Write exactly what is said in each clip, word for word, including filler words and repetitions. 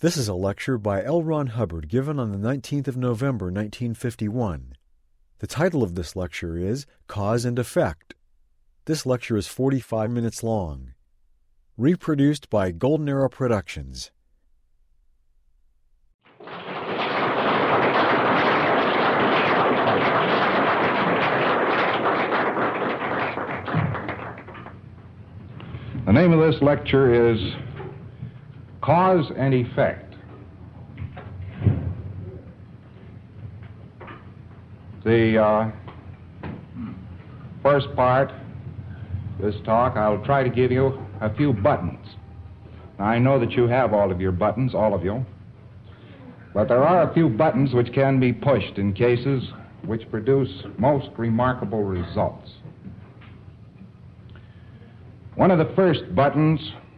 This is a lecture by L. Ron Hubbard given on the nineteenth of November, nineteen fifty-one. The title of this lecture is Cause and Effect. This lecture is forty-five minutes long. Reproduced by Golden Arrow Productions. The name of this lecture is Cause and Effect. The uh, first part of this talk, I'll try to give you a few buttons. Now, I know that you have all of your buttons, all of you, but there are a few buttons which can be pushed in cases which produce most remarkable results. One of the first buttons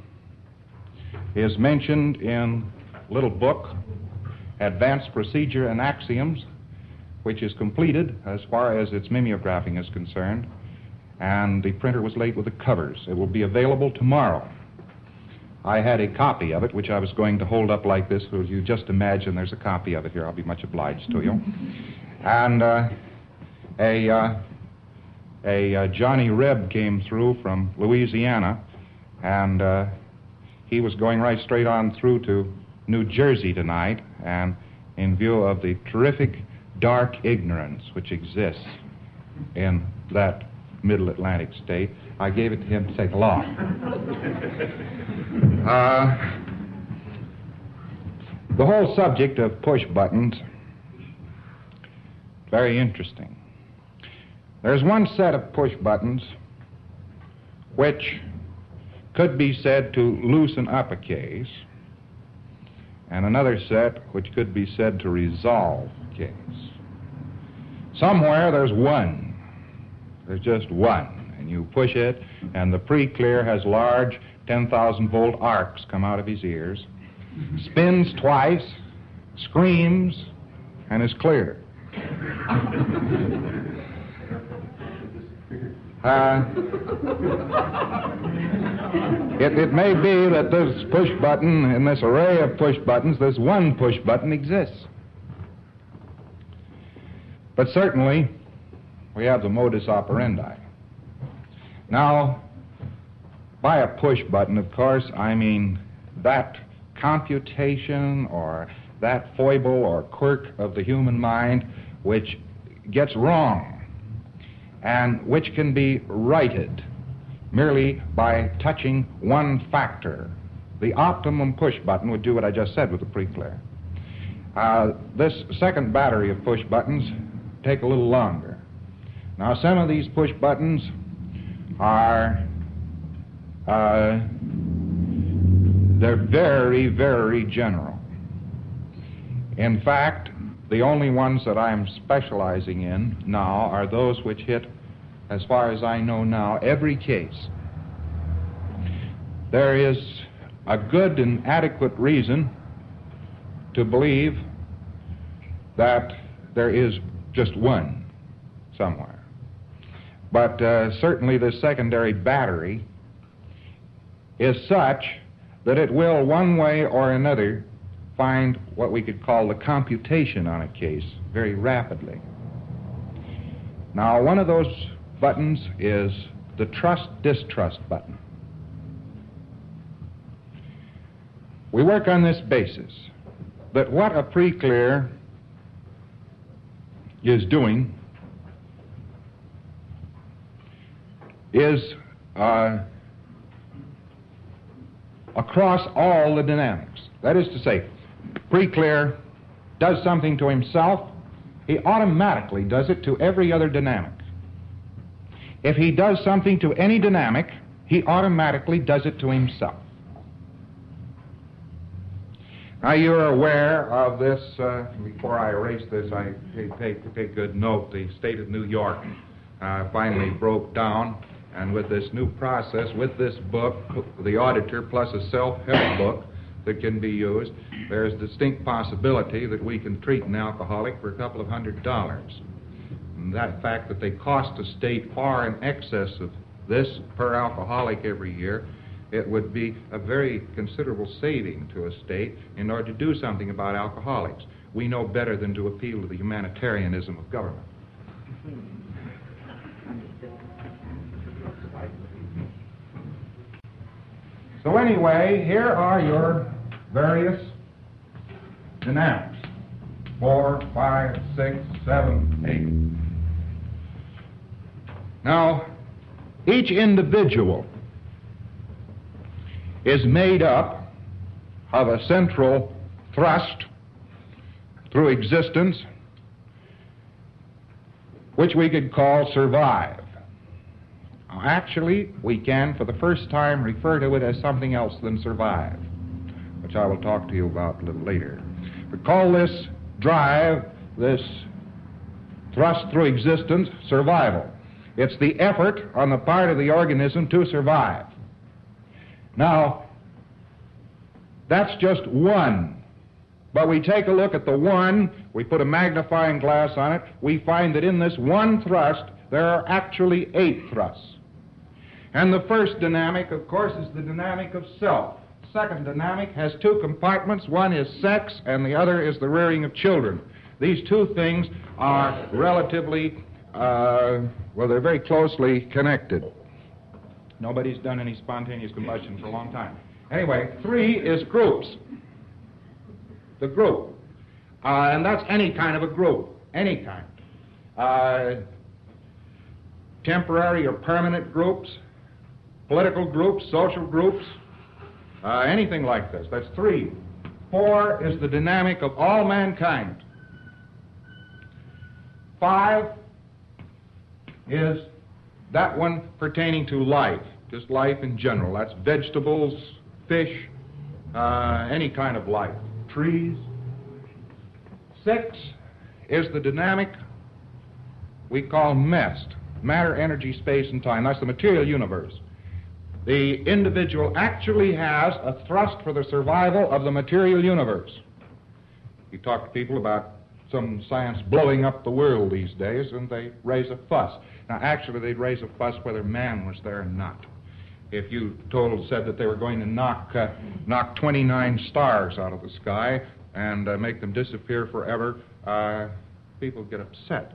is mentioned in a little book, Advanced Procedure and Axioms, which is completed as far as its mimeographing is concerned, and the printer was late with the covers. It will be available tomorrow. I had a copy of it, which I was going to hold up like this, so you just imagine there's a copy of it here. I'll be much obliged to you. And uh, a... Uh, A uh, Johnny Reb came through from Louisiana, and uh, he was going right straight on through to New Jersey tonight, and in view of the terrific dark ignorance which exists in that middle Atlantic state, I gave it to him to take along. uh, the whole subject of push buttons, very interesting. There's one set of push buttons which could be said to loosen up a case, and another set which could be said to resolve a case. Somewhere there's one. There's just one. And you push it, and the pre-clear has large ten thousand volt arcs come out of his ears, spins twice, screams, and is clear. Uh, it, it may be that this push button, in this array of push buttons, this one push button exists. But certainly, we have the modus operandi. Now, by a push button, of course, I mean that computation or that foible or quirk of the human mind which gets wrong, and which can be righted merely by touching one factor. The optimum push button would do what I just said with the pre-clear. Uh, this second battery of push buttons take a little longer. Now, some of these push buttons are, uh, they're very, very general. In fact, the only ones that I'm specializing in now are those which hit, as far as I know now, every case. There is a good and adequate reason to believe that there is just one somewhere. But uh, certainly the secondary battery is such that it will, one way or another, find what we could call the computation on a case very rapidly. Now, one of those buttons is the trust-distrust button. We work on this basis, that what a pre-clear is doing is uh, across all the dynamics. That is to say, pre-clear does something to himself, he automatically does it to every other dynamic. If he does something to any dynamic, he automatically does it to himself. Now, you're aware of this. Uh, before I erase this, I take, take good note. The state of New York uh, finally broke down, and with this new process, with this book, the auditor plus a self-help book that can be used, there's distinct possibility that we can treat an alcoholic for a couple of hundred dollars. And that fact that they cost the state far in excess of this per alcoholic every year it would be a very considerable saving to a state in order to do something about alcoholics. We know better than to appeal to the humanitarianism of government. So anyway, here are your various dynamics. Four, five, six, seven, eight. Now, each individual is made up of a central thrust through existence, which we could call survive. Now, actually, we can, for the first time, refer to it as something else than survive, which I will talk to you about a little later. We call this drive, this thrust through existence, survival. It's the effort on the part of the organism to survive. Now, that's just one. But we take a look at the one, we put a magnifying glass on it, we find that in this one thrust, there are actually eight thrusts. And the first dynamic, of course, is the dynamic of self. The second dynamic has two compartments. One is sex, and the other is the rearing of children. These two things are relatively, uh, well, they're very closely connected. Nobody's done any spontaneous combustion for a long time. Anyway, three is groups. The group. Uh, and that's any kind of a group. Any kind. Uh, temporary or permanent groups, political groups, social groups, uh, anything like this. That's three. Four is the dynamic of all mankind. Five is that one pertaining to life, just life in general. That's vegetables, fish, uh, any kind of life, trees. Six is the dynamic we call MEST, matter, energy, space, and time. That's the material universe. The individual actually has a thrust for the survival of the material universe. You talk to people about some science blowing up the world these days, and they raise a fuss. Now, actually, they'd raise a fuss whether man was there or not. If you told, said that they were going to knock, uh, knock twenty-nine stars out of the sky and uh, make them disappear forever, uh, people get upset.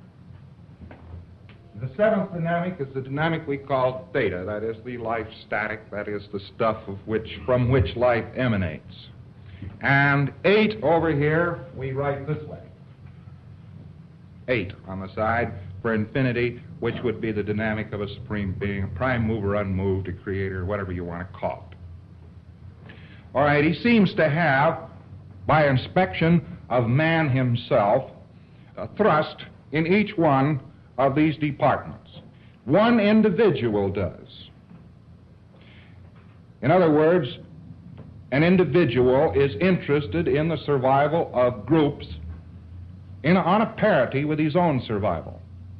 The seventh dynamic is the dynamic we call theta. That is the life static. That is the stuff of which, from which life emanates. And eight over here, we write this way. Eight on the side for infinity, which would be the dynamic of a supreme being, a prime mover, unmoved, a creator, whatever you want to call it. All right, he seems to have, by inspection of man himself, a thrust in each one of these departments. One individual does. In other words, an individual is interested in the survival of groups in, on a parity with his own survival.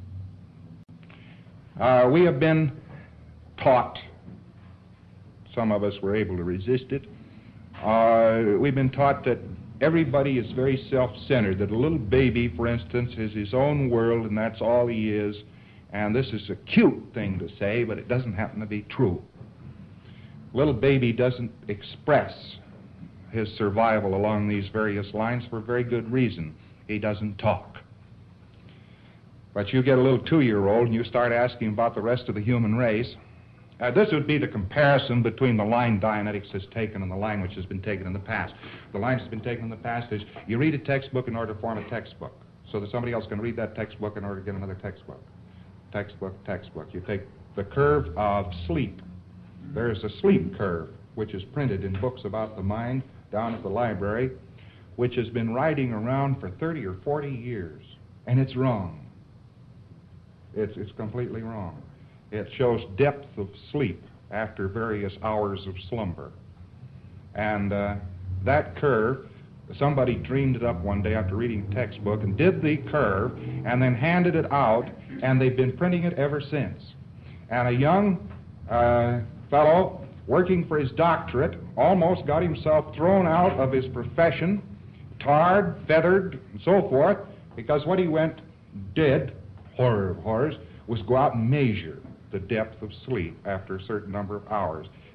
Uh, we have been taught, some of us were able to resist it, uh, we've been taught that everybody is very self-centered, that a little baby, for instance, is his own world and that's all he is, and this is a cute thing to say, but it doesn't happen to be true. Little baby doesn't express his survival along these various lines for very good reason. He doesn't talk. But you get a little two-year-old and you start asking about the rest of the human race. Uh, this would be the comparison between the line Dianetics has taken and the line which has been taken in the past. The line that's been taken in the past is you read a textbook in order to form a textbook, so that somebody else can read that textbook in order to get another textbook. Textbook, textbook. You take the curve of sleep. There's a sleep curve, which is printed in books about the mind down at the library, which has been riding around for thirty or forty years, and it's wrong. It's, it's completely wrong. It shows depth of sleep after various hours of slumber. And uh, that curve, somebody dreamed it up one day after reading a textbook and did the curve and then handed it out, and they've been printing it ever since. And a young uh, fellow working for his doctorate almost got himself thrown out of his profession, tarred, feathered, and so forth, because what he went did, horror of horrors, was go out and measure the depth of sleep after a certain number of hours.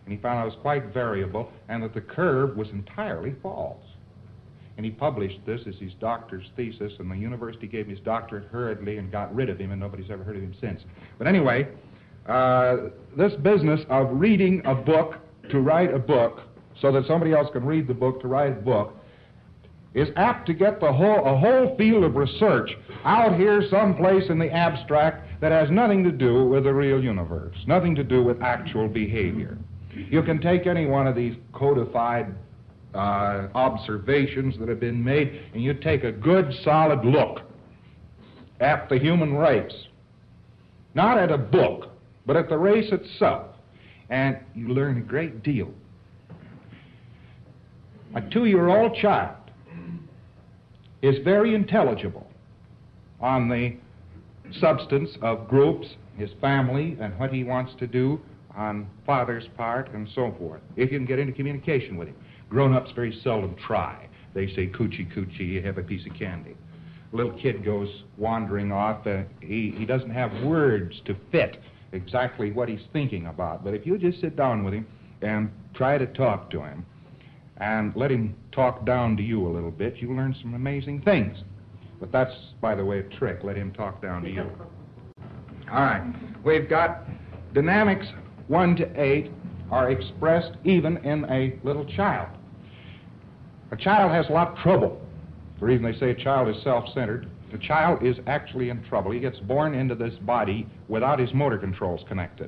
and he found out it was quite variable, and that the curve was entirely false. And he published this as his doctor's thesis, and the university gave him his doctorate hurriedly and got rid of him, and nobody's ever heard of him since. But anyway, uh, this business of reading a book to write a book so that somebody else can read the book to write a book is apt to get the whole, a whole field of research out here someplace in the abstract that has nothing to do with the real universe, nothing to do with actual behavior. You can take any one of these codified uh, observations that have been made, and you take a good, solid look at the human race. Not at a book, but at the race itself. And you learn a great deal. A two-year-old child is very intelligible on the substance of groups, his family, and what he wants to do on father's part, and so forth, if you can get into communication with him. Grown-ups very seldom try. They say, coochie, coochie, you have a piece of candy. A little kid goes wandering off. Uh, he, he doesn't have words to fit exactly what he's thinking about. But if you just sit down with him and try to talk to him and let him talk down to you a little bit, you'll learn some amazing things. But that's, by the way, a trick. Let him talk down to you. All right. We've got dynamics one to eight are expressed even in a little child. A child has a lot of trouble. The reason they say a child is self-centered, the child is actually in trouble. He gets born into this body without his motor controls connected.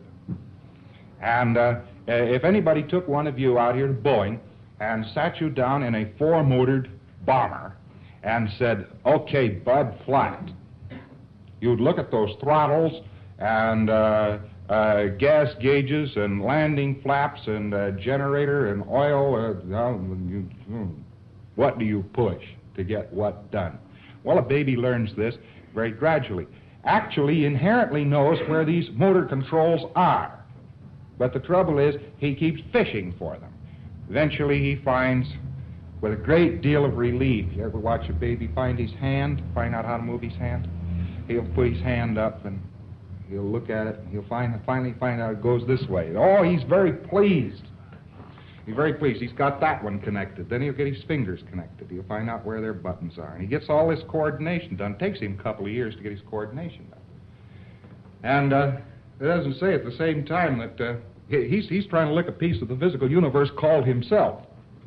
And uh, if anybody took one of you out here to Boeing and sat you down in a four-motored bomber and said, okay, bud, fly it, you'd look at those throttles and uh, uh, gas gauges and landing flaps and uh, generator and oil. Uh, you, what do you push to get what done? Well, a baby learns this very gradually. Actually, inherently knows where these motor controls are. But the trouble is, he keeps fishing for them. Eventually, he finds, with a great deal of relief, you ever watch a baby find his hand, find out how to move his hand? He'll put his hand up and he'll look at it, and he'll find, finally find out it goes this way. Oh, he's very pleased. He's very pleased. He's got that one connected. Then he'll get his fingers connected. He'll find out where their buttons are. And he gets all this coordination done. It takes him a couple of years to get his coordination done. And uh, it doesn't say at the same time that uh, he's, he's trying to lick a piece of the physical universe called himself.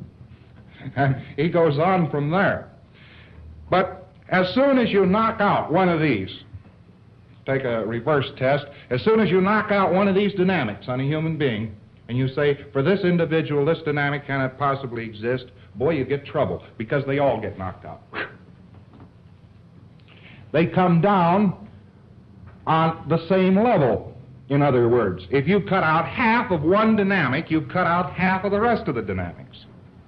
And he goes on from there. But as soon as you knock out one of these, take a reverse test, as soon as you knock out one of these dynamics on a human being, and you say, for this individual, this dynamic cannot possibly exist, boy, you get trouble, because they all get knocked out. They come down on the same level. In other words, if you cut out half of one dynamic, you've cut out half of the rest of the dynamics.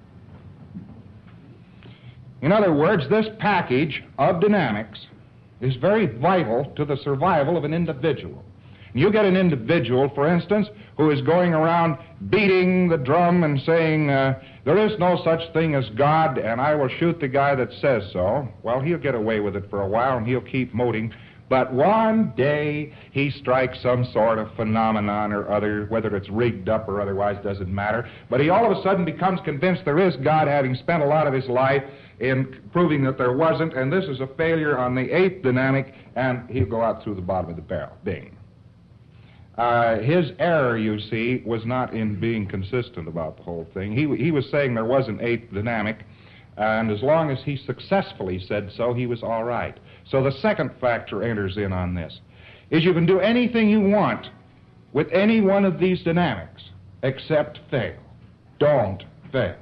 In other words, this package of dynamics is very vital to the survival of an individual. You get an individual, for instance, who is going around beating the drum and saying, uh, there is no such thing as God, and I will shoot the guy that says so. Well, he'll get away with it for a while, and he'll keep moting. But one day, he strikes some sort of phenomenon or other, whether it's rigged up or otherwise, doesn't matter. But he all of a sudden becomes convinced there is God, having spent a lot of his life in proving that there wasn't, and this is a failure on the eighth dynamic, and he'll go out through the bottom of the barrel. Bing. Uh, his error, you see, was not in being consistent about the whole thing. He, he was saying there was an eighth dynamic, and as long as he successfully said so, he was all right. So the second factor enters in on this, is you can do anything you want with any one of these dynamics, except fail. Don't fail.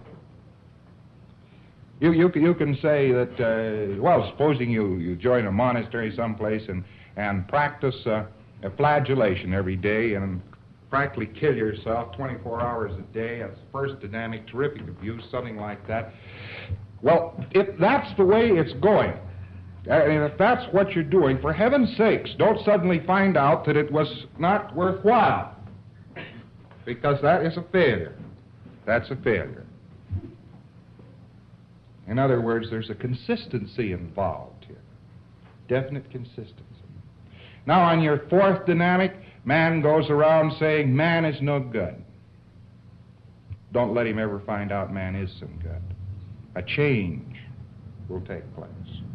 You, you, you can say that, uh, well, supposing you, you join a monastery someplace and, and practice uh, a flagellation every day and practically kill yourself twenty-four hours a day. That's the first dynamic, terrific abuse, something like that. Well, if that's the way it's going, and if that's what you're doing, for heaven's sakes, don't suddenly find out that it was not worthwhile, because that is a failure. That's a failure. In other words, there's a consistency involved here, definite consistency. Now, on your fourth dynamic, man goes around saying man is no good. don't let him ever find out man is some good. A change will take place.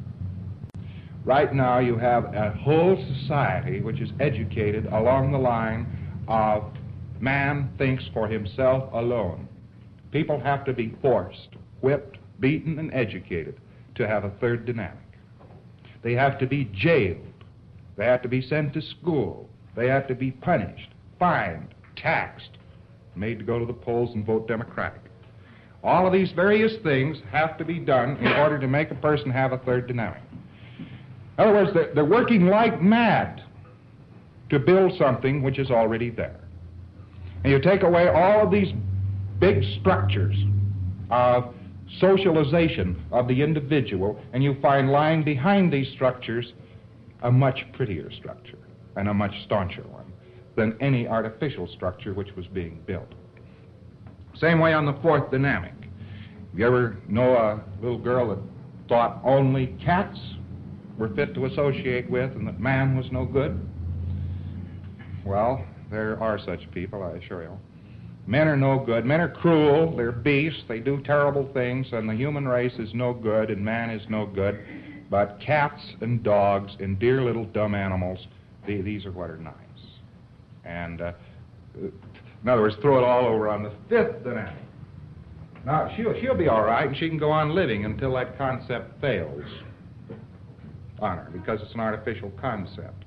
Right now you have a whole society which is educated along the line of man thinks for himself alone. People have to be forced, whipped, beaten, and educated to have a third dynamic. They have to be jailed. They have to be sent to school. They have to be punished, fined, taxed, made to go to the polls and vote Democratic. All of these various things have to be done in order to make a person have a third dynamic. In other words, they're, they're working like mad to build something which is already there. And you take away all of these big structures of socialization of the individual, and you find lying behind these structures a much prettier structure and a much stauncher one than any artificial structure which was being built. Same way on the fourth dynamic. You ever know a little girl that thought only cats were fit to associate with and that man was no good? Well, there are such people, I assure you. Men are no good. Men are cruel. They're beasts. They do terrible things, and the human race is no good, and man is no good. But cats and dogs and dear little dumb animals, the, these are what are nice. And, uh, in other words, throw it all over on the fifth dynamic. Now, she'll, she'll be all right, and she can go on living until that concept fails on her, because it's an artificial concept.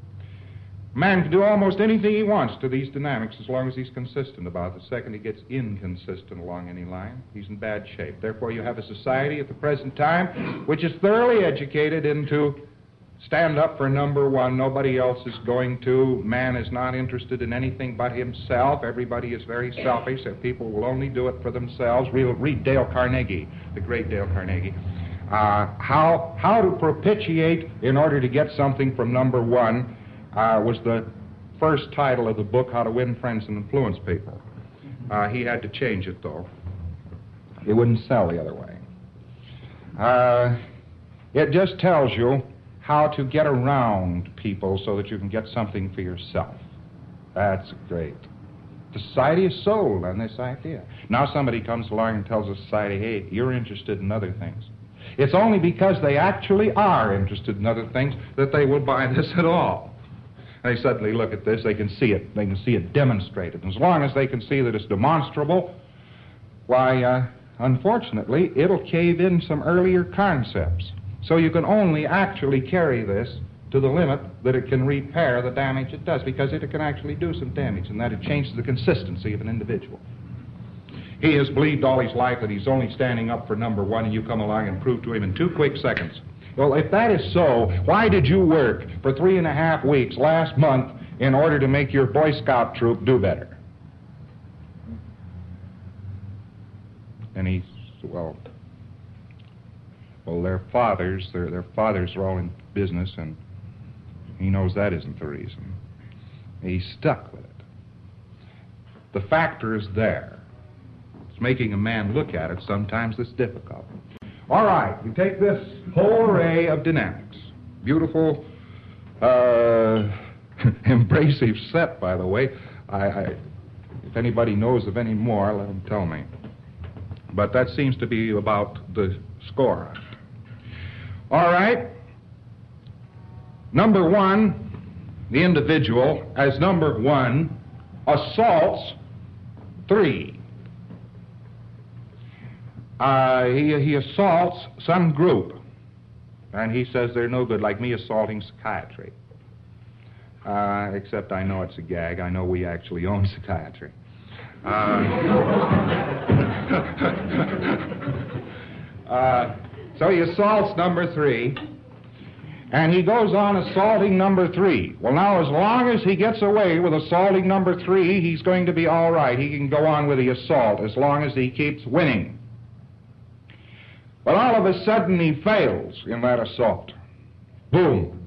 Man can do almost anything he wants to these dynamics as long as he's consistent about it. The second he gets inconsistent along any line, he's in bad shape. Therefore, you have a society at the present time which is thoroughly educated into stand up for number one. Nobody else is going to. Man is not interested in anything but himself. Everybody is very selfish, and people will only do it for themselves. Read, read Dale Carnegie, the great Dale Carnegie. Uh, how, how to propitiate in order to get something from number one uh, was the first title of the book, How to Win Friends and Influence People. Uh, he had to change it, though. It wouldn't sell the other way. Uh, it just tells you how to get around people so that you can get something for yourself. That's great. The society is sold on this idea. Now somebody comes along and tells the society, hey, you're interested in other things. It's only because they actually are interested in other things that they will buy this at all. They suddenly look at this, they can see it, they can see it demonstrated. And as long as they can see that it's demonstrable, why, uh, unfortunately, it'll cave in some earlier concepts. So you can only actually carry this to the limit that it can repair the damage it does, because it can actually do some damage, and that it changes the consistency of an individual. He has believed all his life that he's only standing up for number one, and you come along and prove to him in two quick seconds. Well, if that is so, why did you work for three and a half weeks last month in order to make your Boy Scout troop do better? And he's, well, well, their fathers, their, their fathers are all in business, and he knows that isn't the reason. He's stuck with it. The factor is there. It's making a man look at it sometimes that's difficult. All right, you take this whole array of dynamics. Beautiful, uh, embracive set, by the way. I, I, if anybody knows of any more, let them tell me. But that seems to be about the score on it. All right. Number one, the individual, as number one, assaults three. Uh, he, he assaults some group, and he says they're no good, like me assaulting psychiatry. Uh, except I know it's a gag. I know we actually own psychiatry. Uh, uh, so he assaults number three, and he goes on assaulting number three. Well, now, as long as he gets away with assaulting number three, he's going to be all right. He can go on with the assault as long as he keeps winning. But all of a sudden he fails in that assault. Boom.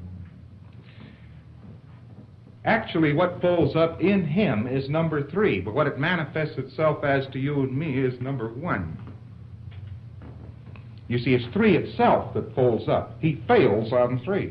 Actually, what folds up in him is number three, but what it manifests itself as to you and me is number one. You see, it's three itself that folds up. He fails on three.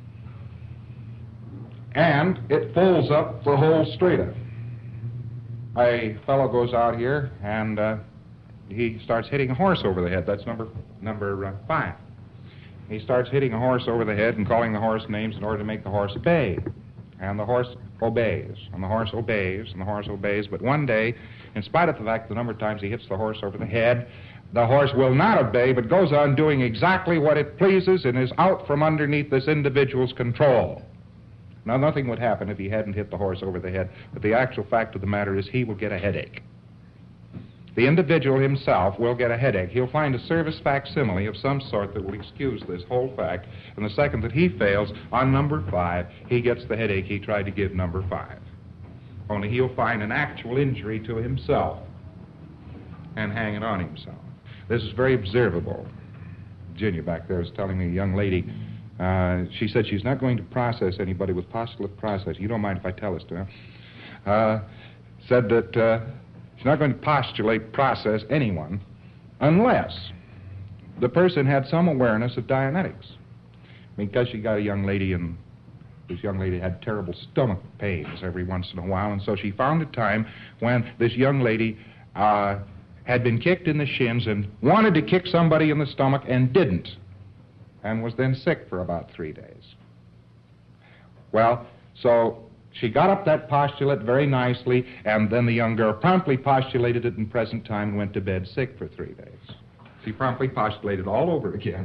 And it folds up the whole strata. a fellow goes out here and uh, he starts hitting a horse over the head. That's number number uh, five. He starts hitting a horse over the head and calling the horse names in order to make the horse obey. And the horse obeys, and the horse obeys, and the horse obeys. But one day, in spite of the fact the number of times he hits the horse over the head, the horse will not obey, but goes on doing exactly what it pleases and is out from underneath this individual's control. Now, nothing would happen if he hadn't hit the horse over the head, but the actual fact of the matter is he will get a headache. The individual himself will get a headache. He'll find a service facsimile of some sort that will excuse this whole fact, and the second that he fails on number five, he gets the headache he tried to give number five. Only he'll find an actual injury to himself and hang it on himself. This is very observable. Virginia back there was telling me, a young lady, uh, she said she's not going to process anybody with postulate process. You don't mind if I tell this to her? Uh, said that uh, she's not going to postulate process anyone unless the person had some awareness of Dianetics. Because she got a young lady, and this young lady had terrible stomach pains every once in a while, and so she found a time when this young lady uh, had been kicked in the shins and wanted to kick somebody in the stomach and didn't, and was then sick for about three days. Well, so she got up that postulate very nicely, and then the young girl promptly postulated it in present time and went to bed sick for three days. She promptly postulated all over again.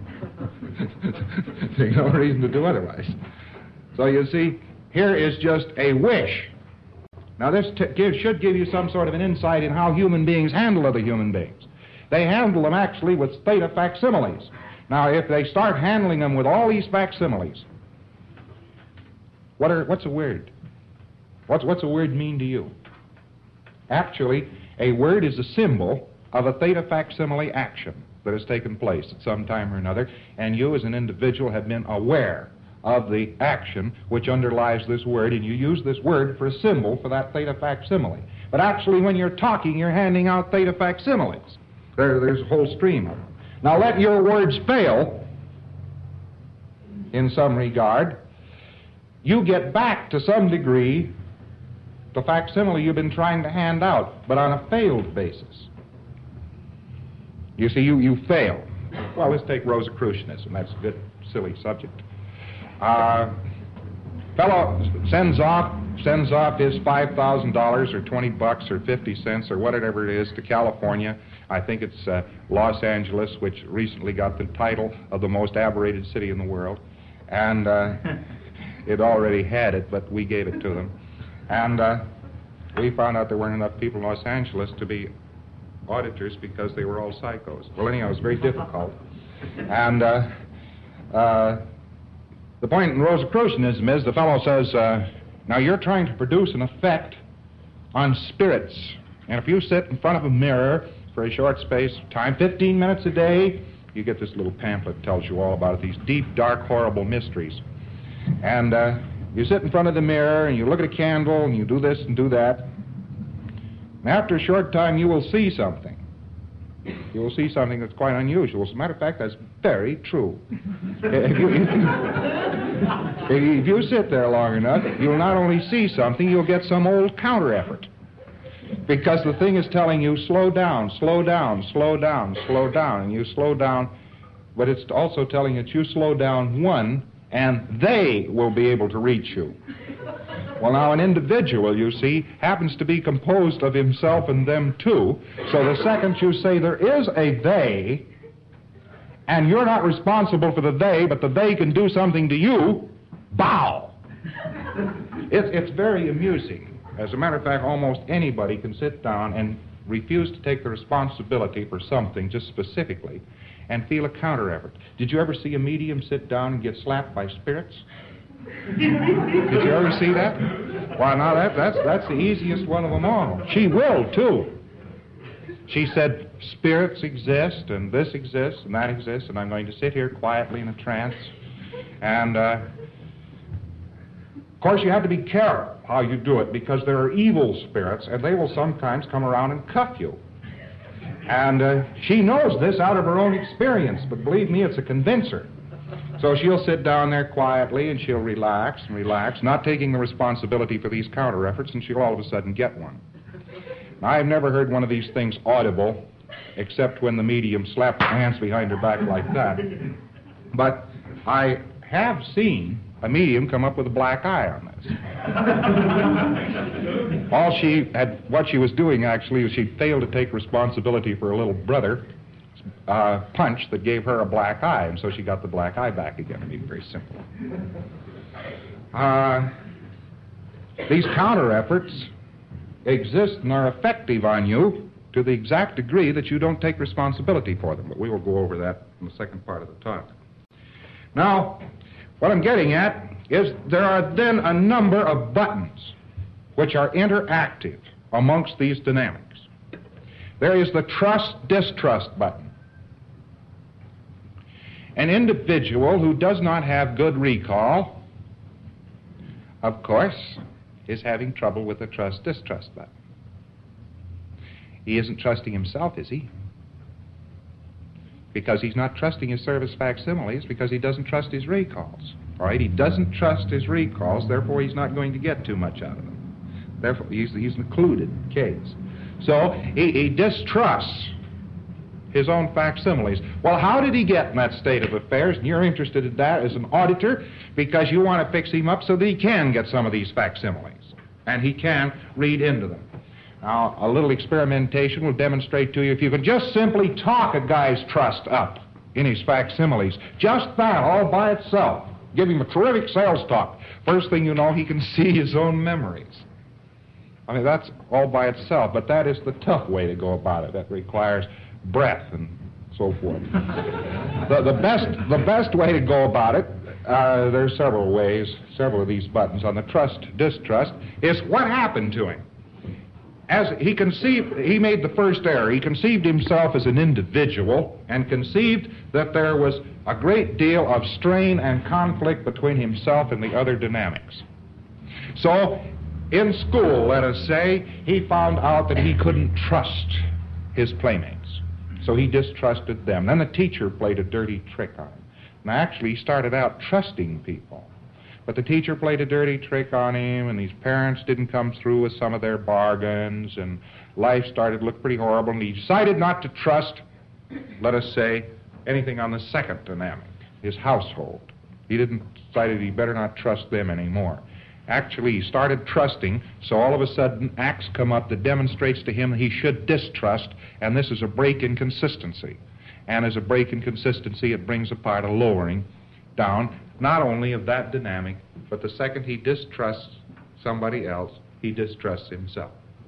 There's no reason to do otherwise. So you see, here is just a wish. Now this t- give, should give you some sort of an insight in how human beings handle other human beings. They handle them actually with theta facsimiles. Now if they start handling them with all these facsimiles, what are, what's a word? What's, what's a word mean to you? Actually, a word is a symbol of a theta facsimile action that has taken place at some time or another, and you as an individual have been aware of the action which underlies this word, and you use this word for a symbol for that theta facsimile. But actually, when you're talking, you're handing out theta facsimiles. There, there's a whole stream of them. Now, let your words fail in some regard. You get back to some degree the facsimile you've been trying to hand out, but on a failed basis. You see, you, you fail. Well, let's take Rosicrucianism. That's a good, silly subject. Uh, fellow sends off sends off his five thousand dollars or twenty bucks or fifty cents or whatever it is to California. I think it's uh, Los Angeles, which recently got the title of the most aberrated city in the world. And uh, it already had it, but we gave it to them. And uh, we found out there weren't enough people in Los Angeles to be auditors because they were all psychos. Well, anyhow, it was very difficult. And uh, uh, the point in Rosicrucianism is the fellow says, uh, now you're trying to produce an effect on spirits. And if you sit in front of a mirror for a short space of time, fifteen minutes a day, you get this little pamphlet that tells you all about it, these deep, dark, horrible mysteries. And uh, you sit in front of the mirror and you look at a candle and you do this and do that. And after a short time, you will see something. You will see something that's quite unusual. As a matter of fact, that's very true. if, you, if, if you sit there long enough, you'll not only see something, you'll get some old counter-effort. Because the thing is telling you, slow down, slow down, slow down, slow down. And you slow down, but it's also telling you that you slow down one, and they will be able to reach you. Well, now, an individual, you see, happens to be composed of himself and them too. So the second you say there is a they, and you're not responsible for the they, but the they can do something to you, bow. It's, it's very amusing. As a matter of fact, almost anybody can sit down and refuse to take the responsibility for something just specifically and feel a counter-effort. Did you ever see a medium sit down and get slapped by spirits? Did you ever see that? Why, now, that, that's, that's the easiest one of them all. She will, too. She said, spirits exist, and this exists, and that exists, and I'm going to sit here quietly in a trance. And, uh, of course, you have to be careful how you do it, because there are evil spirits, and they will sometimes come around and cuff you. And uh, she knows this out of her own experience, but believe me, it's a convincer. So she'll sit down there quietly, and she'll relax and relax, not taking the responsibility for these counter-efforts, and she'll all of a sudden get one. I've never heard one of these things audible, except when the medium slapped her hands behind her back like that. But I have seen a medium come up with a black eye on this. All she had, what she was doing actually, was she failed to take responsibility for her little brother. Uh, punch that gave her a black eye, and so she got the black eye back again. I mean, very simple. Uh, these counter efforts exist and are effective on you to the exact degree that you don't take responsibility for them, but we will go over that in the second part of the talk. Now, what I'm getting at is there are then a number of buttons which are interactive amongst these dynamics. There is the trust-distrust button. An individual who does not have good recall, of course, is having trouble with the trust-distrust button. He isn't trusting himself, is he? Because he's not trusting his service facsimiles, because he doesn't trust his recalls. All right, he doesn't trust his recalls, therefore he's not going to get too much out of them. Therefore, he's, he's an occluded case. So he, he distrusts his own facsimiles. Well, how did he get in that state of affairs? And you're interested in that as an auditor because you want to fix him up so that he can get some of these facsimiles and he can read into them. Now, a little experimentation will demonstrate to you if you can just simply talk a guy's trust up in his facsimiles, just that all by itself, give him a terrific sales talk. First thing you know, he can see his own memories. I mean, that's all by itself, but that is the tough way to go about it. That requires breath and so forth. the, the best the best way to go about it, uh, there's several ways, several of these buttons on the trust distrust, is what happened to him. As he conceived, he made the first error. He conceived himself as an individual and conceived that there was a great deal of strain and conflict between himself and the other dynamics. So in school, let us say, he found out that he couldn't trust his playmates. So he distrusted them. Then the teacher played a dirty trick on him. Now, actually, he started out trusting people. But the teacher played a dirty trick on him, and his parents didn't come through with some of their bargains, and life started to look pretty horrible, and he decided not to trust, let us say, anything on the second dynamic, his household. He didn't decided he better not trust them anymore. Actually, he started trusting, so all of a sudden acts come up that demonstrates to him that he should distrust, and this is a break in consistency. And as a break in consistency, it brings about a lowering down, not only of that dynamic, but the second he distrusts somebody else, he distrusts himself.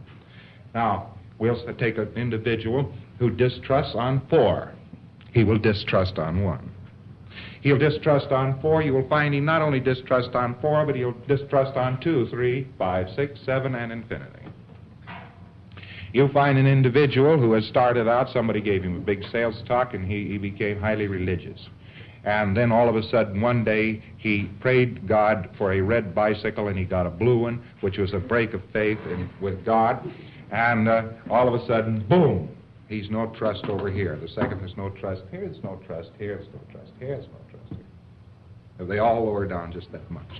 Now, we'll take an individual who distrusts on four. He will distrust on one. He'll distrust on four. You will find him not only distrust on four, but he'll distrust on two, three, five, six, seven, and infinity. You'll find an individual who has started out, somebody gave him a big sales talk, and he, he became highly religious. And then all of a sudden, one day, he prayed God for a red bicycle, and he got a blue one, which was a break of faith in, with God. And uh, all of a sudden, boom, he's no trust over here. The second, there's no trust here, there's no trust here, there's no trust here, there's no trust here. They all lower down just that much.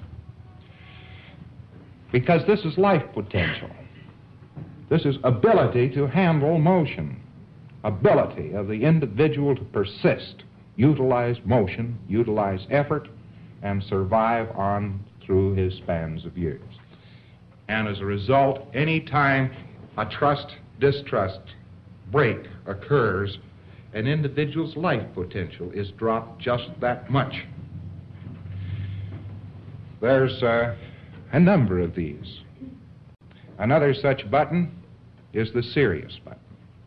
Because this is life potential. This is ability to handle motion, ability of the individual to persist, utilize motion, utilize effort, and survive on through his spans of years. And as a result, any time a trust-distrust break occurs, an individual's life potential is dropped just that much. There's uh, a number of these. Another such button is the serious button.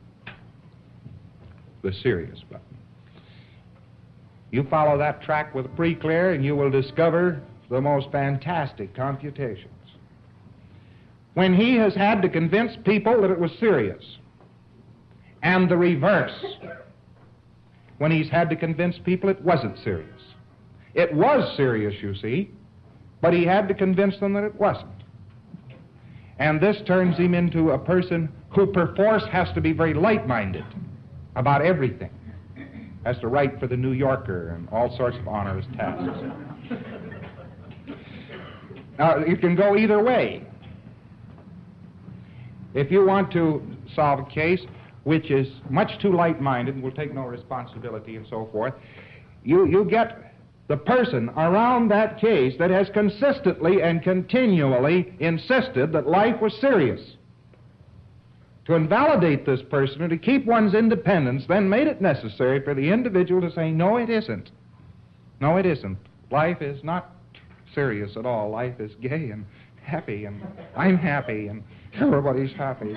The serious button. You follow that track with a pre-clear and you will discover the most fantastic computations. When he has had to convince people that it was serious, and the reverse, when he's had to convince people it wasn't serious. It was serious, you see, but he had to convince them that it wasn't. And this turns him into a person who perforce has to be very light-minded about everything. Has to write for the New Yorker and all sorts of onerous tasks. Now, you can go either way. If you want to solve a case which is much too light-minded and will take no responsibility and so forth. You, you get the person around that case that has consistently and continually insisted that life was serious. To invalidate this person and to keep one's independence then made it necessary for the individual to say, no, it isn't. No, it isn't. Life is not serious at all. Life is gay and happy, and I'm happy, and everybody's happy.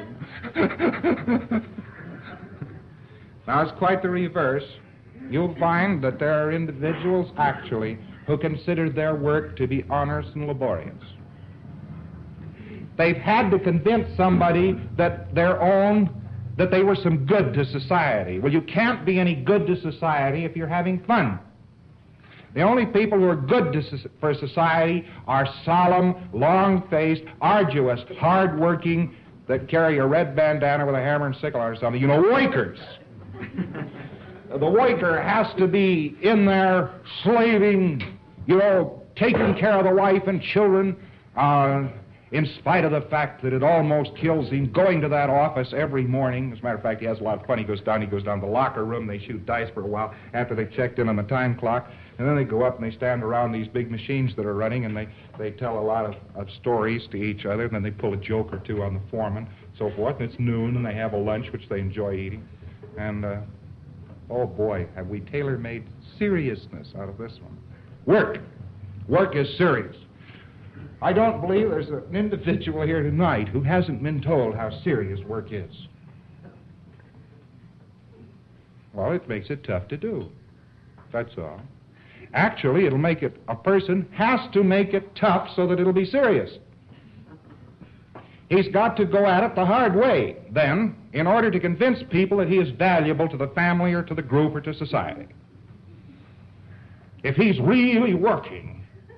Now, it's quite the reverse. You'll find that there are individuals, actually, who consider their work to be honest and laborious. They've had to convince somebody that their own, that they were some good to society. Well, you can't be any good to society if you're having fun. The only people who are good to, for society are solemn, long-faced, arduous, hard-working, that carry a red bandana with a hammer and sickle or something. You know, wakers. The waker has to be in there slaving, you know, taking care of the wife and children, uh, in spite of the fact that it almost kills him, going to that office every morning. As a matter of fact, he has a lot of fun. He goes down, he goes down to the locker room, they shoot dice for a while after they've checked in on the time clock, and then they go up and they stand around these big machines that are running, and they, they tell a lot of, of stories to each other, and then they pull a joke or two on the foreman, so forth, and it's noon, and they have a lunch, which they enjoy eating. And, uh, oh boy, have we tailor-made seriousness out of this one. Work. Work is serious. I don't believe there's an individual here tonight who hasn't been told how serious work is. Well, it makes it tough to do. That's all. Actually, it'll make it, a person has to make it tough so that it'll be serious. He's got to go at it the hard way, then, in order to convince people that he is valuable to the family or to the group or to society. If he's really working,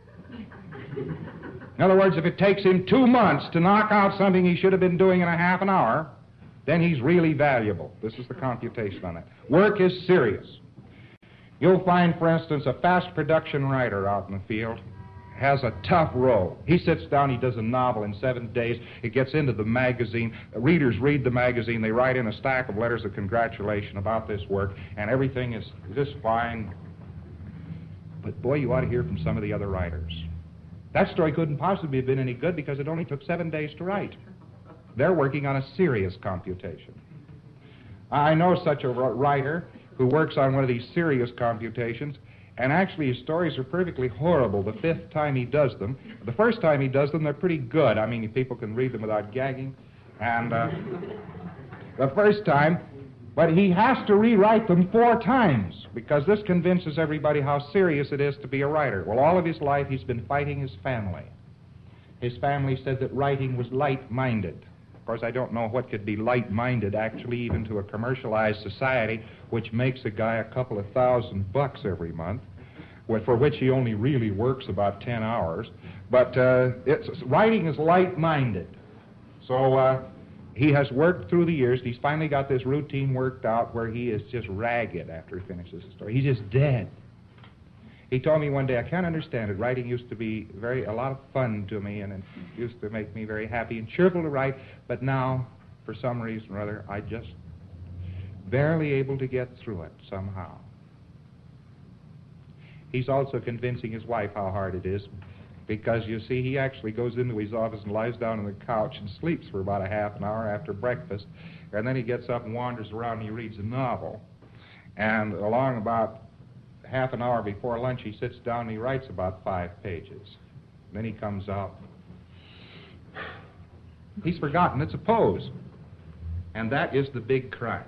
in other words, if it takes him two months to knock out something he should have been doing in a half an hour, then he's really valuable. This is the computation on it. Work is serious. You'll find, for instance, a fast production writer out in the field has a tough role. He sits down, he does a novel in seven days, it gets into the magazine, readers read the magazine, they write in a stack of letters of congratulation about this work, and everything is just fine. But boy, you ought to hear from some of the other writers. That story couldn't possibly have been any good because it only took seven days to write. They're working on a serious computation. I know such a writer who works on one of these serious computations, and actually his stories are perfectly horrible the fifth time he does them. The first time he does them, they're pretty good. I mean, people can read them without gagging. And uh, the first time, but he has to rewrite them four times because this convinces everybody how serious it is to be a writer. Well, all of his life he's been fighting his family. His family said that writing was light-minded. Of course, I don't know what could be light-minded, actually, even to a commercialized society, which makes a guy a couple of thousand bucks every month, for which he only really works about ten hours. But uh, it's, writing is light-minded. So uh, he has worked through the years. He's finally got this routine worked out where he is just ragged after he finishes the story. He's just dead. He told me one day, I can't understand it. Writing used to be very a lot of fun to me, and it used to make me very happy and cheerful to write, but now, for some reason or other, I just barely able to get through it somehow. He's also convincing his wife how hard it is, because, you see, he actually goes into his office and lies down on the couch and sleeps for about a half an hour after breakfast, and then he gets up and wanders around and he reads a novel. And along about half an hour before lunch, he sits down and he writes about five pages. Then he comes out. He's forgotten it's a pose. And that is the big crime.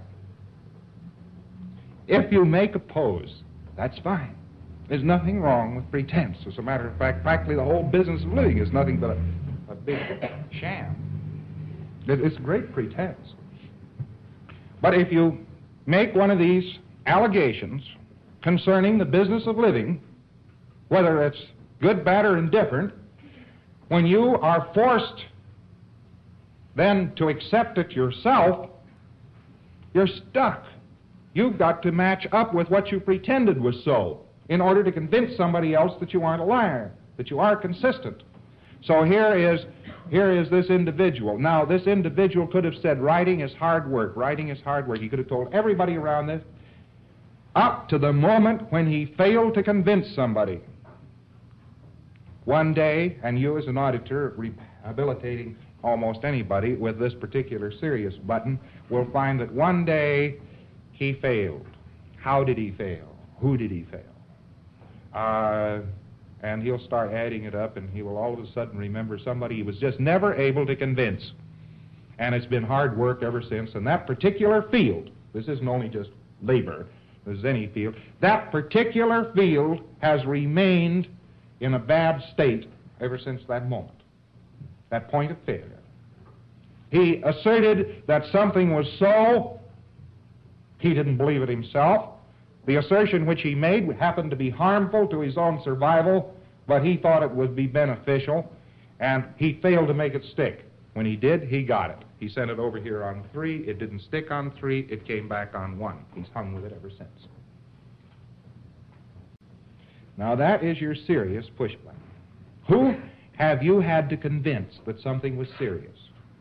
If you make a pose, that's fine. There's nothing wrong with pretense. As a matter of fact, practically the whole business of living is nothing but a, a big sham. It's great pretense. But if you make one of these allegations concerning the business of living, whether it's good, bad, or indifferent, when you are forced then to accept it yourself, you're stuck. You've got to match up with what you pretended was so in order to convince somebody else that you aren't a liar, that you are consistent. So here is here is this individual. Now, this individual could have said, writing is hard work, writing is hard work. He could have told everybody around this, up to the moment when he failed to convince somebody. One day, and you as an auditor rehabilitating almost anybody with this particular serious button will find that one day he failed. How did he fail? Who did he fail? Uh, and he'll start adding it up, and he will all of a sudden remember somebody he was just never able to convince. And it's been hard work ever since. And that particular field, this isn't only just labor, this is any field, that particular field has remained in a bad state ever since that moment, that point of failure. He asserted that something was so, he didn't believe it himself. The assertion which he made happened to be harmful to his own survival, but he thought it would be beneficial, and he failed to make it stick. When he did, he got it. He sent it over here on three. It didn't stick on three. It came back on one. He's hung with it ever since. Now, that is your serious push button. Who have you had to convince that something was serious?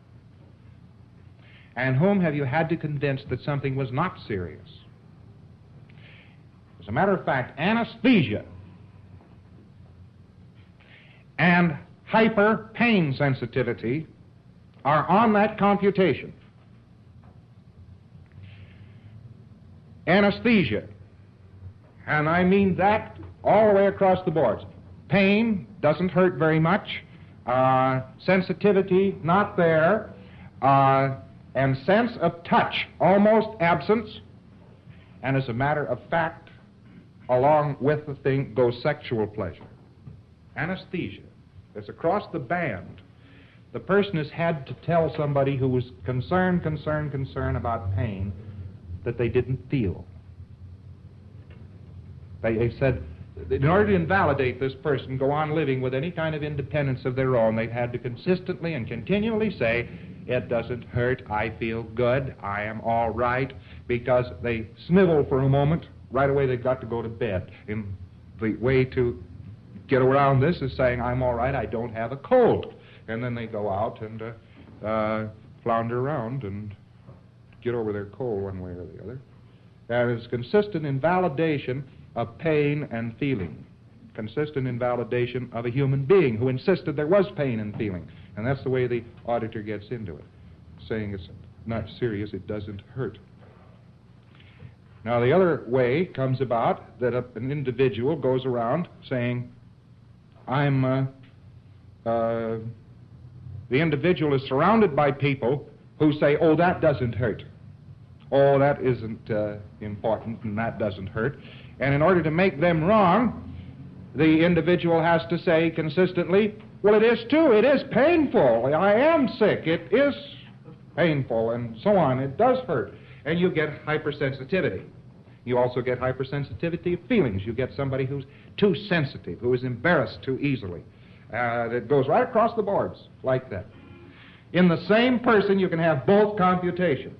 And whom have you had to convince that something was not serious? As a matter of fact, anesthesia and hyper pain sensitivity are on that computation. Anesthesia, and I mean that all the way across the boards. Pain doesn't hurt very much. Uh, sensitivity, not there. Uh, and sense of touch, almost absent. And as a matter of fact, along with the thing goes sexual pleasure. Anesthesia. It's across the band. The person has had to tell somebody who was concerned, concerned, concerned about pain that they didn't feel. They, they said, in order to invalidate this person, go on living with any kind of independence of their own, they've had to consistently and continually say, it doesn't hurt, I feel good, I am all right, because they snivel for a moment, right away they've got to go to bed. And the way to get around this is saying, I'm all right, I don't have a cold. And then they go out and uh, uh, flounder around and get over their cold one way or the other. That is consistent invalidation of pain and feeling. Consistent invalidation of a human being who insisted there was pain and feeling. And that's the way the auditor gets into it, saying it's not serious, it doesn't hurt. Now, the other way comes about that a, an individual goes around saying, I'm, uh, uh, the individual is surrounded by people who say, oh, that doesn't hurt. Oh, that isn't uh, important, and that doesn't hurt. And in order to make them wrong, the individual has to say consistently, well, it is too. It is painful. I am sick. It is painful, and so on. It does hurt. And you get hypersensitivity. You also get hypersensitivity of feelings. You get somebody who's too sensitive, who is embarrassed too easily. Uh, that goes right across the boards like that. In the same person, you can have both computations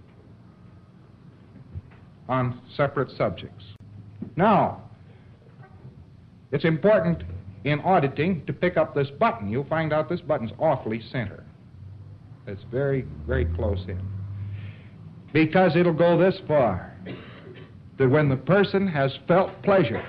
on separate subjects. Now, it's important in auditing to pick up this button. You'll find out this button's awfully center. It's very, very close in. Because it'll go this far, that when the person has felt pleasure,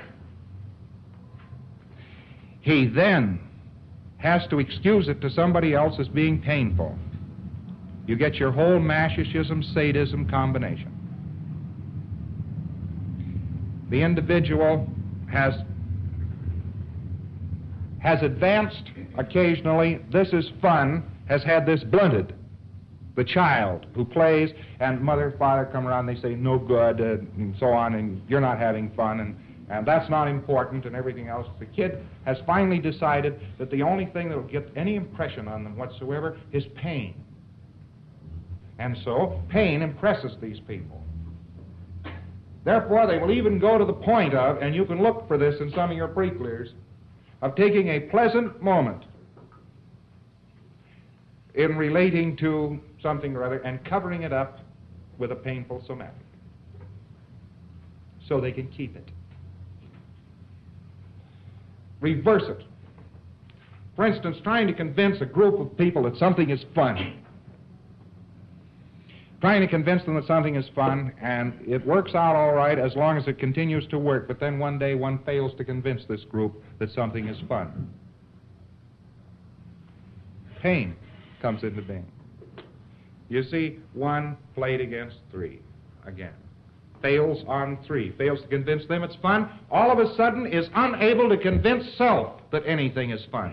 he then has to excuse it to somebody else as being painful. You get your whole masochism, sadism combination. The individual has has advanced occasionally, this is fun, has had this blunted. The child who plays, and mother and father come around, they say, no good, uh, and so on, and you're not having fun, and, and that's not important, and everything else. The kid has finally decided that the only thing that will get any impression on them whatsoever is pain. And so, pain impresses these people. Therefore, they will even go to the point of, and you can look for this in some of your pre-clears, of taking a pleasant moment in relating to something or other and covering it up with a painful somatic so they can keep it. Reverse it. For instance, trying to convince a group of people that something is fun. Trying to convince them that something is fun, and it works out all right as long as it continues to work, but then one day one fails to convince this group that something is fun. Pain comes into being. You see, one played against three again. Fails on three. Fails to convince them it's fun. All of a sudden is unable to convince self that anything is fun.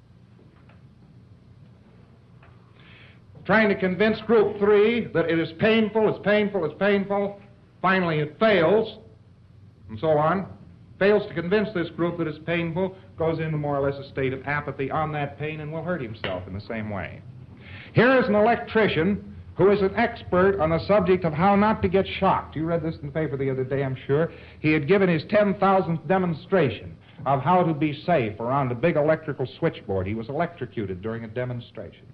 Trying to convince group three that it is painful, it's painful, it's painful. Finally it fails, and so on. Fails to convince this group that it's painful, goes into more or less a state of apathy on that pain and will hurt himself in the same way. Here is an electrician who is an expert on the subject of how not to get shocked. You read this in the paper the other day, I'm sure. He had given his ten thousandth demonstration of how to be safe around a big electrical switchboard. He was electrocuted during a demonstration.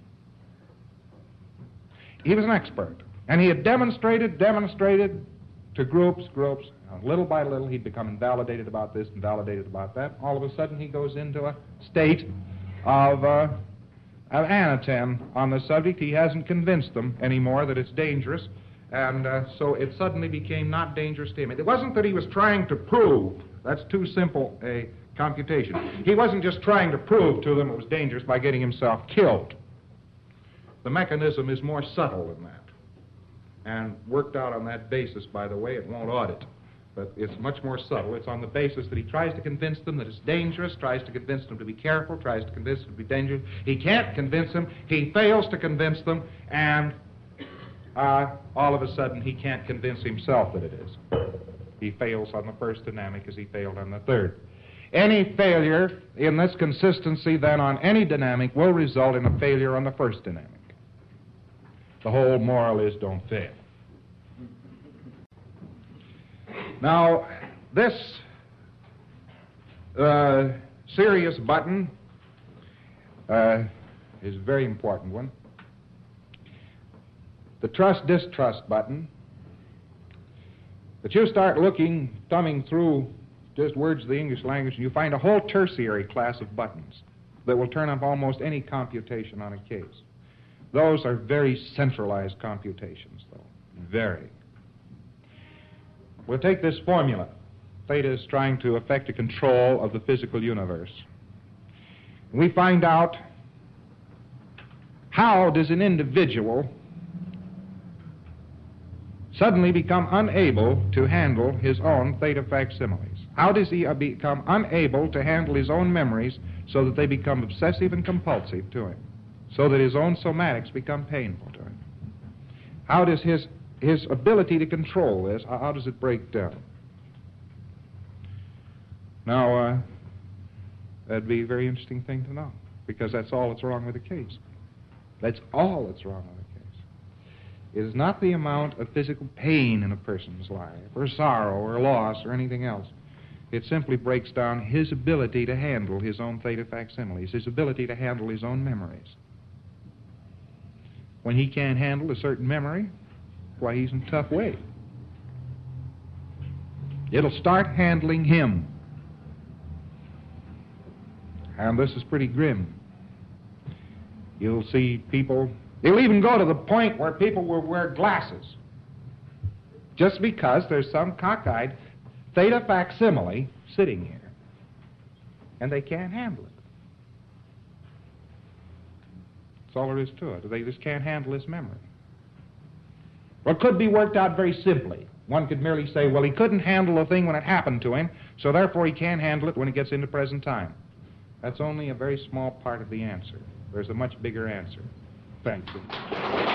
He was an expert, and he had demonstrated, demonstrated to groups, groups. Little by little, he'd become invalidated about this, invalidated about that. All of a sudden, he goes into a state of, uh, of anatem on the subject. He hasn't convinced them anymore that it's dangerous, and uh, so it suddenly became not dangerous to him. It wasn't that he was trying to prove. That's too simple a computation. He wasn't just trying to prove to them it was dangerous by getting himself killed. The mechanism is more subtle than that, and worked out on that basis, by the way. It won't audit, but it's much more subtle. It's on the basis that he tries to convince them that it's dangerous, tries to convince them to be careful, tries to convince them to be dangerous. He can't convince them. He fails to convince them, and uh, all of a sudden he can't convince himself that it is. He fails on the first dynamic as he failed on the third. Any failure in this consistency then on any dynamic will result in a failure on the first dynamic. The whole moral is don't fail. Now, this uh, serious button uh, is a very important one. The trust-distrust button, that you start looking, thumbing through just words of the English language, and you find a whole tertiary class of buttons that will turn up almost any computation on a case. Those are very centralized computations, though. Very. We'll take this formula. Theta is trying to effect a control of the physical universe. We find out how does an individual suddenly become unable to handle his own theta facsimiles. How does he become unable to handle his own memories so that they become obsessive and compulsive to him, so that his own somatics become painful to him? How does his, his ability to control this, how does it break down? Now, uh, that'd be a very interesting thing to know, because that's all that's wrong with the case. That's all that's wrong with the case. It is not the amount of physical pain in a person's life, or sorrow, or loss, or anything else. It simply breaks down his ability to handle his own theta facsimiles, his ability to handle his own memories. When he can't handle a certain memory, why, he's in a tough way. It'll start handling him. And this is pretty grim. You'll see people, they'll even go to the point where people will wear glasses just because there's some cockeyed theta facsimile sitting here, and they can't handle it. That's all there is to it. They just can't handle his memory. Well, it could be worked out very simply. One could merely say, well, he couldn't handle a thing when it happened to him, so therefore he can't handle it when it gets into present time. That's only a very small part of the answer. There's a much bigger answer. Thank you.